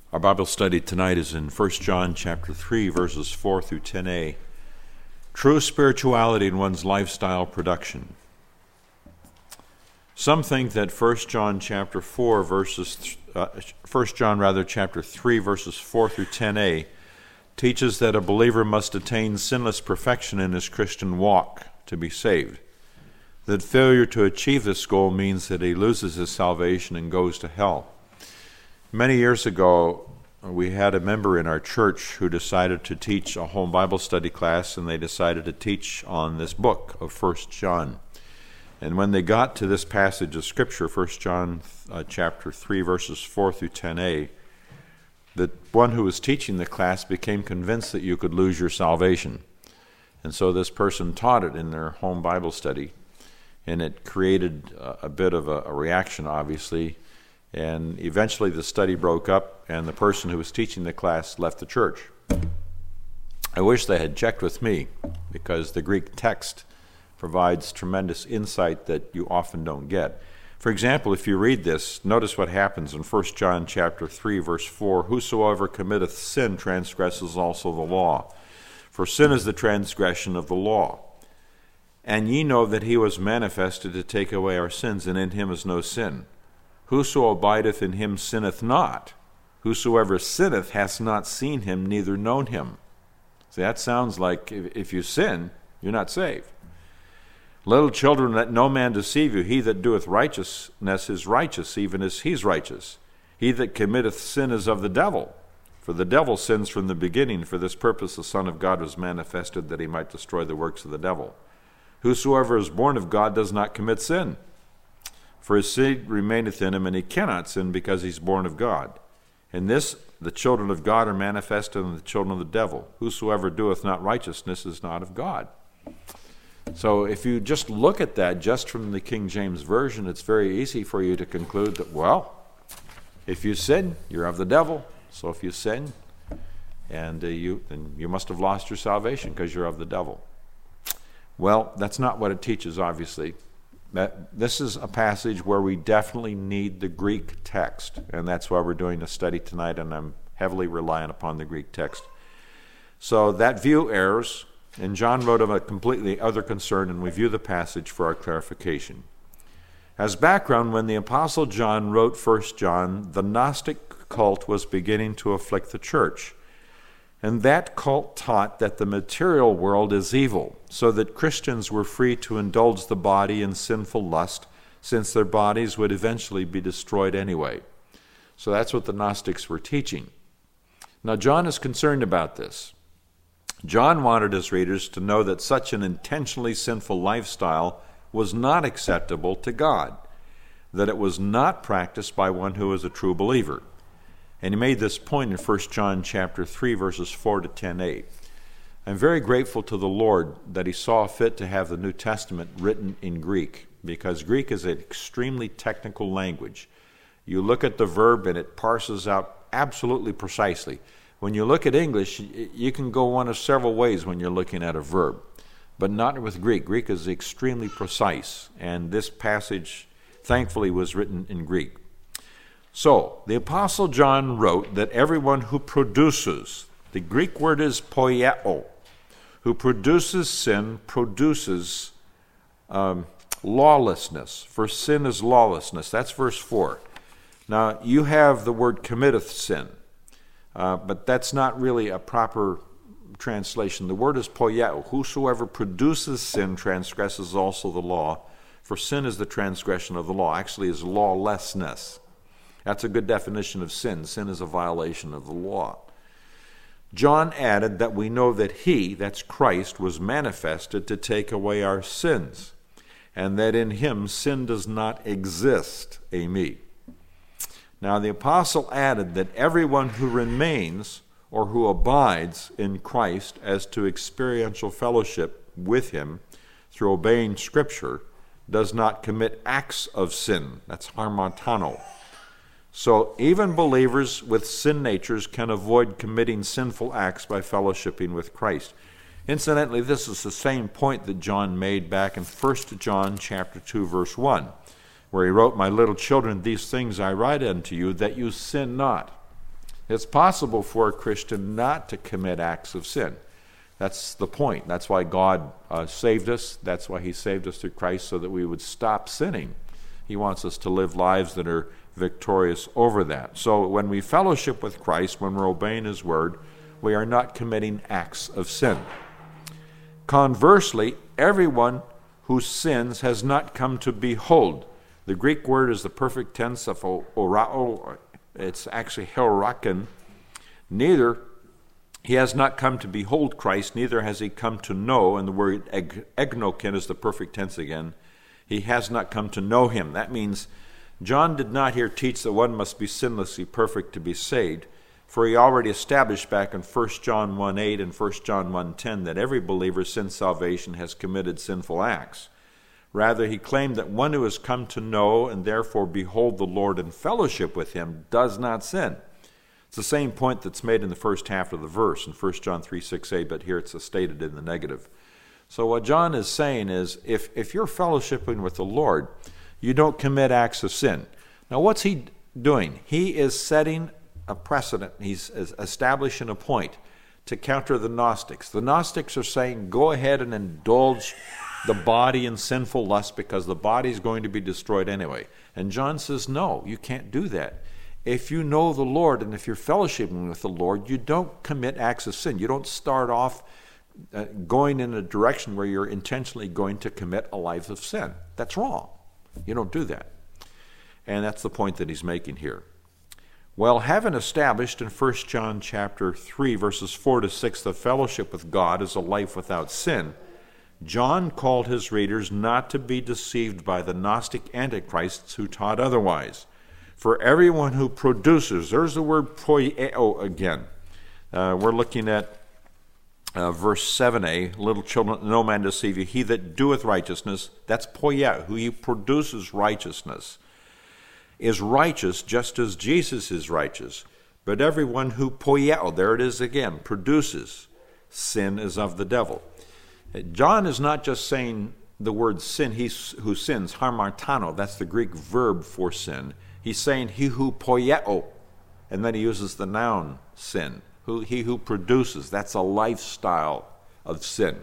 Our Bible study tonight is in 1 John chapter 3, verses 4 through 10a. True spirituality in one's lifestyle production. Some think that 1 John chapter 3, verses 4 through 10a teaches that a believer must attain sinless perfection in his Christian walk to be saved. That failure to achieve this goal means that he loses his salvation and goes to hell. Many years ago, we had a member in our church who decided to teach a home Bible study class, and they decided to teach on this book of 1 John. And when they got to this passage of Scripture, 1 John chapter 3, verses 4 through 10a, the one who was teaching the class became convinced that you could lose your salvation. And so this person taught it in their home Bible study, and it created a bit of a reaction, obviously. And eventually the study broke up, and the person who was teaching the class left the church. I wish they had checked with me, because the Greek text provides tremendous insight that you often don't get. For example, if you read this, notice what happens in 1 John chapter 3, verse 4. Whosoever committeth sin transgresses also the law. For sin is the transgression of the law. And ye know that he was manifested to take away our sins, and in him is no sin. Whoso abideth in him sinneth not. Whosoever sinneth hath not seen him, neither known him. See, that sounds like if you sin, you're not saved. Little children, let no man deceive you. He that doeth righteousness is righteous, even as he's righteous. He that committeth sin is of the devil. For the devil sins from the beginning. For this purpose the Son of God was manifested, that he might destroy the works of the devil. Whosoever is born of God does not commit sin. For his seed remaineth in him, and he cannot sin, because he's born of God. In this the children of God are manifested, and the children of the devil. Whosoever doeth not righteousness is not of God. So if you just look at that just from the King James Version, it's very easy for you to conclude that, well, if you sin, you're of the devil. So if you sin, then you must have lost your salvation because you're of the devil. Well, that's not what it teaches, obviously. This is a passage where we definitely need the Greek text, and that's why we're doing a study tonight, and I'm heavily reliant upon the Greek text. So that view errs, and John wrote of a completely other concern, and we view the passage for our clarification. As background, when the Apostle John wrote 1 John, the Gnostic cult was beginning to afflict the church. And that cult taught that the material world is evil, so that Christians were free to indulge the body in sinful lust, since their bodies would eventually be destroyed anyway. So that's what the Gnostics were teaching. Now John is concerned about this. John wanted his readers to know that such an intentionally sinful lifestyle was not acceptable to God, that it was not practiced by one who is a true believer. And he made this point in 1 John chapter 3, verses 4 to 10a. I'm very grateful to the Lord that he saw fit to have the New Testament written in Greek, because Greek is an extremely technical language. You look at the verb and it parses out absolutely precisely. When you look at English, you can go one of several ways when you're looking at a verb, but not with Greek. Greek is extremely precise, and this passage, thankfully, was written in Greek. So, the Apostle John wrote that everyone who produces, the Greek word is poieo, who produces sin produces lawlessness, for sin is lawlessness. That's verse 4. Now, you have the word committeth sin, but that's not really a proper translation. The word is poieo. Whosoever produces sin transgresses also the law, for sin is the transgression of the law. Actually, is lawlessness. That's a good definition of sin. Sin is a violation of the law. John added that we know that he, that's Christ, was manifested to take away our sins, and that in him sin does not exist. Amen. Now the apostle added that everyone who remains or who abides in Christ as to experiential fellowship with him through obeying Scripture does not commit acts of sin. That's harmatano. So even believers with sin natures can avoid committing sinful acts by fellowshipping with Christ. Incidentally, this is the same point that John made back in 1 John chapter 2, verse 1, where he wrote, "My little children, these things I write unto you, that you sin not. It's possible for a Christian not to commit acts of sin. That's the point. That's why God saved us. That's why he saved us through Christ, so that we would stop sinning. He wants us to live lives that are victorious over that. So when we fellowship with Christ, when we're obeying his word, we are not committing acts of sin. Conversely, everyone who sins has not come to behold. The Greek word is the perfect tense of orao. It's actually herorakin. Neither he has not come to behold Christ, neither has he come to know, and the word egnokin is the perfect tense again. He has not come to know him. That means John did not here teach that one must be sinlessly perfect to be saved, for he already established back in 1 John 1:8 and 1 John 1:10 that every believer since salvation has committed sinful acts. Rather, he claimed that one who has come to know and therefore behold the Lord in fellowship with him does not sin. It's the same point that's made in the first half of the verse in 1 John 3:6a, but here it's stated in the negative. So what John is saying is, if you're fellowshipping with the Lord, you don't commit acts of sin. Now what's he doing? He is setting a precedent. He's establishing a point to counter the Gnostics. The Gnostics are saying, go ahead and indulge the body in sinful lust because the body is going to be destroyed anyway. And John says, no, you can't do that. If you know the Lord and if you're fellowshipping with the Lord, you don't commit acts of sin. You don't start off going in a direction where you're intentionally going to commit a life of sin. That's wrong. You don't do that. And that's the point that he's making here. Well, having established in 1 John chapter 3, verses 4 to 6, the fellowship with God is a life without sin, John called his readers not to be deceived by the Gnostic antichrists who taught otherwise. For everyone who produces, there's the word poieo again. We're looking at verse 7a, little children, no man deceive you. He that doeth righteousness, that's poieo, who he produces righteousness, is righteous just as Jesus is righteous. But everyone who poieo, there it is again, produces sin is of the devil. John is not just saying the word sin, he who sins, hamartano, that's the Greek verb for sin. He's saying he who poieo, and then he uses the noun sin. He who produces, that's a lifestyle of sin,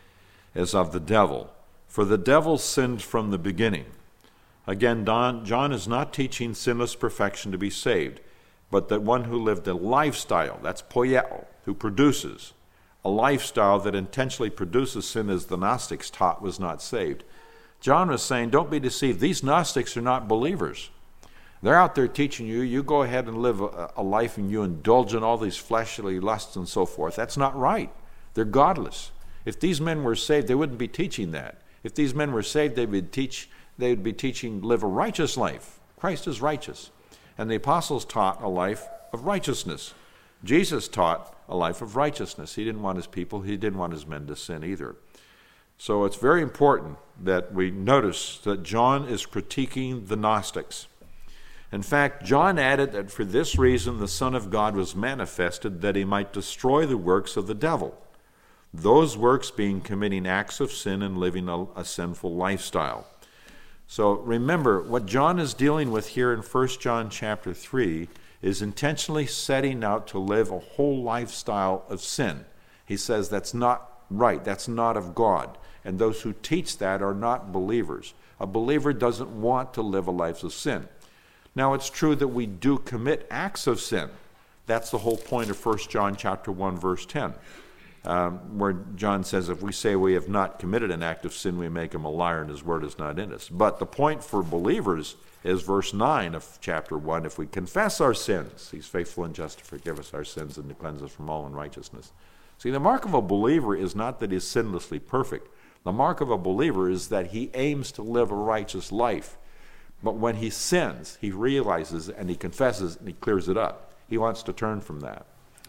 is of the devil. For the devil sinned from the beginning. Again, John is not teaching sinless perfection to be saved, but that one who lived a lifestyle, that's poieo, who produces, a lifestyle that intentionally produces sin as the Gnostics taught was not saved. John was saying, don't be deceived. These Gnostics are not believers. They're out there teaching you go ahead and live a life and you indulge in all these fleshly lusts and so forth. That's not right. They're godless. If these men were saved, they wouldn't be teaching that. If these men were saved, they would be teaching live a righteous life. Christ is righteous. And the apostles taught a life of righteousness. Jesus taught a life of righteousness. He didn't want his people, he didn't want his men to sin either. So it's very important that we notice that John is critiquing the Gnostics. In fact, John added that for this reason the Son of God was manifested, that he might destroy the works of the devil. Those works being committing acts of sin and living a sinful lifestyle. So remember, what John is dealing with here in 1 John chapter 3 is intentionally setting out to live a whole lifestyle of sin. He says that's not right, that's not of God. And those who teach that are not believers. A believer doesn't want to live a life of sin. Now it's true that we do commit acts of sin. That's the whole point of 1 John chapter 1 verse 10. Where John says, if we say we have not committed an act of sin, we make him a liar and his word is not in us. But the point for believers is verse 9 of chapter 1. If we confess our sins, he's faithful and just to forgive us our sins and to cleanse us from all unrighteousness. See, the mark of a believer is not that he's sinlessly perfect. The mark of a believer is that he aims to live a righteous life. But when he sins, he realizes and he confesses and he clears it up. He wants to turn from that.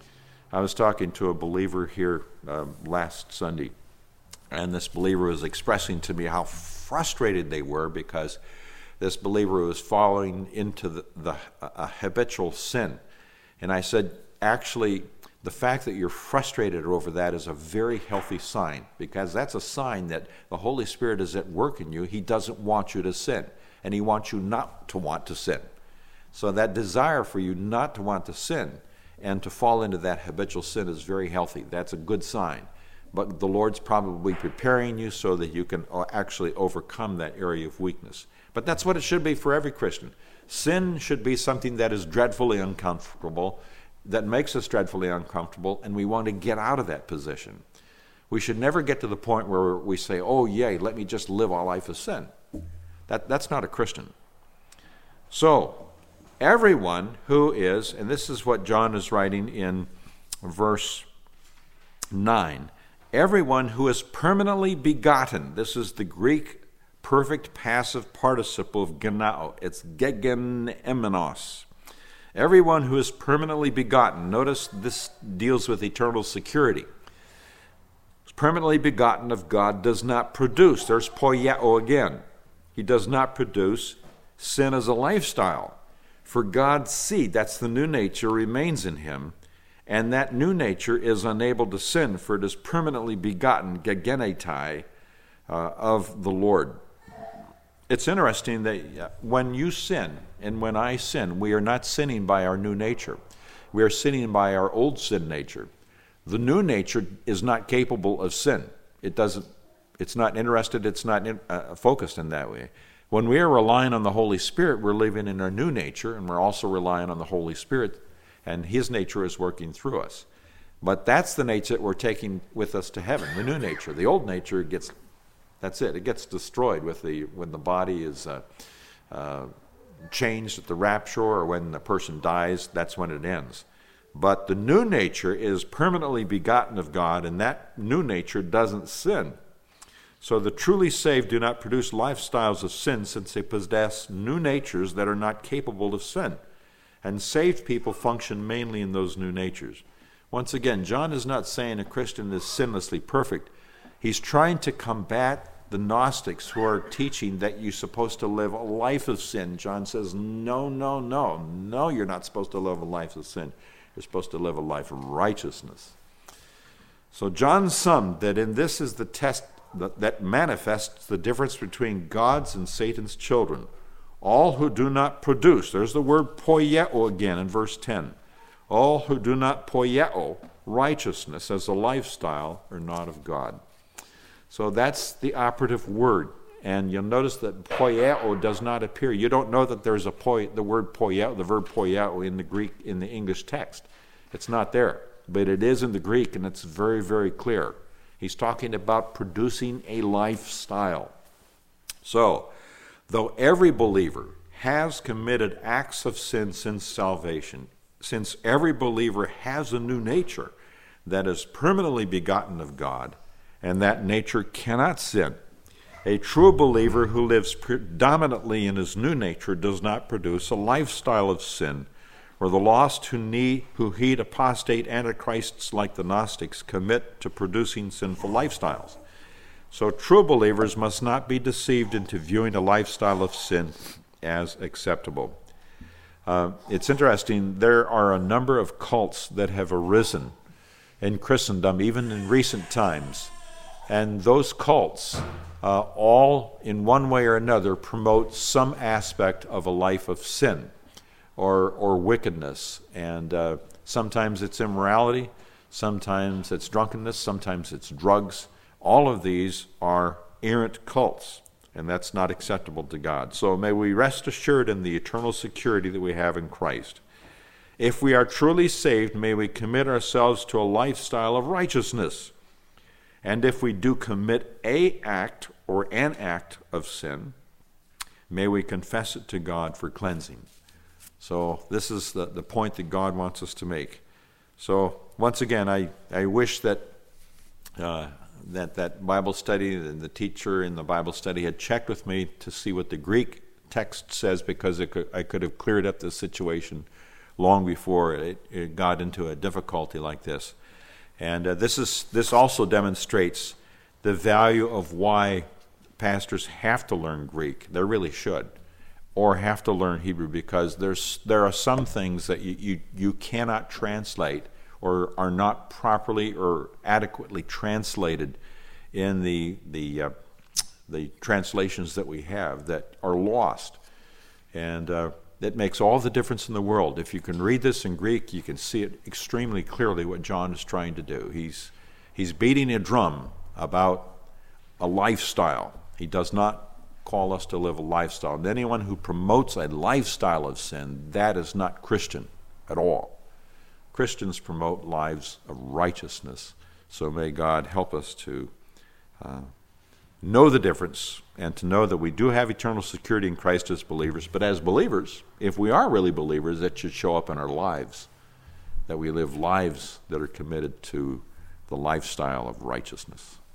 I was talking to a believer here last Sunday, and this believer was expressing to me how frustrated they were because this believer was falling into a habitual sin. And I said, actually, the fact that you're frustrated over that is a very healthy sign, because that's a sign that the Holy Spirit is at work in you. He doesn't want you to sin, and he wants you not to want to sin. So that desire for you not to want to sin And to fall into that habitual sin is very healthy. That's a good sign. But the Lord's probably preparing you so that you can actually overcome that area of weakness. But that's what it should be for every Christian. Sin should be something that is dreadfully uncomfortable, that makes us dreadfully uncomfortable, and we want to get out of that position. We should never get to the point where we say, oh, yay, let me just live a life of sin. That's not a Christian. So, everyone who is, and this is what John is writing in verse 9, everyone who is permanently begotten, this is the Greek perfect passive participle of genao, it's gegenemenos. Everyone who is permanently begotten, notice this deals with eternal security. Permanently begotten of God does not produce, there's poieo again. He does not produce sin as a lifestyle. For God's seed, that's the new nature, remains in him, and that new nature is unable to sin, for it is permanently begotten, gegenetai, of the Lord. It's interesting that when you sin, and when I sin, we are not sinning by our new nature. We are sinning by our old sin nature. The new nature is not capable of sin. It's not interested, it's not focused in that way. When we are relying on the Holy Spirit, we're living in our new nature, and we're also relying on the Holy Spirit, and his nature is working through us. But that's the nature that we're taking with us to heaven, the new nature. The old nature that's it. It gets destroyed when the body is changed at the rapture, or when the person dies. That's when it ends. But the new nature is permanently begotten of God, and that new nature doesn't sin. So the truly saved do not produce lifestyles of sin, since they possess new natures that are not capable of sin. And saved people function mainly in those new natures. Once again, John is not saying a Christian is sinlessly perfect. He's trying to combat the Gnostics who are teaching that you're supposed to live a life of sin. John says, no, you're not supposed to live a life of sin. You're supposed to live a life of righteousness. So John summed that in this is the test that manifests the difference between God's and Satan's children. All who do not produce, there's the word poieo again in verse 10. All who do not poieo righteousness as a lifestyle are not of God. So that's the operative word. And you'll notice that poieo does not appear. You don't know that there's the word poieo, the verb poieo in the Greek, in the English text. It's not there. But it is in the Greek, and it's very, very clear. He's talking about producing a lifestyle. So, though every believer has committed acts of sin since salvation, since every believer has a new nature that is permanently begotten of God, and that nature cannot sin, a true believer who lives predominantly in his new nature does not produce a lifestyle of sin, or the lost who heed apostate antichrists like the Gnostics commit to producing sinful lifestyles. So true believers must not be deceived into viewing a lifestyle of sin as acceptable. It's interesting, there are a number of cults that have arisen in Christendom, even in recent times. And those cults all, in one way or another, promote some aspect of a life of sin or wickedness. And sometimes it's immorality, sometimes it's drunkenness, sometimes it's drugs. All of these are errant cults, and that's not acceptable to God. So may we rest assured in the eternal security that we have in Christ. If we are truly saved, may we commit ourselves to a lifestyle of righteousness. And if we do commit an act of sin, may we confess it to God for cleansing. So this is the point that God wants us to make. So once again, I wish that that Bible study and the teacher in the Bible study had checked with me to see what the Greek text says, because I could have cleared up the situation long before it got into a difficulty like this. And this also demonstrates the value of why pastors have to learn Greek. They really should, or have to learn Hebrew, because there are some things that you cannot translate or are not properly or adequately translated in the translations that we have, that are lost. And that makes all the difference in the world. If you can read this in Greek, you can see it extremely clearly what John is trying to do. He's beating a drum about a lifestyle. He does not call us to live a lifestyle. And anyone who promotes a lifestyle of sin, that is not Christian at all. Christians promote lives of righteousness. So may God help us to know the difference and to know that we do have eternal security in Christ as believers. But as believers, if we are really believers, that should show up in our lives, that we live lives that are committed to the lifestyle of righteousness.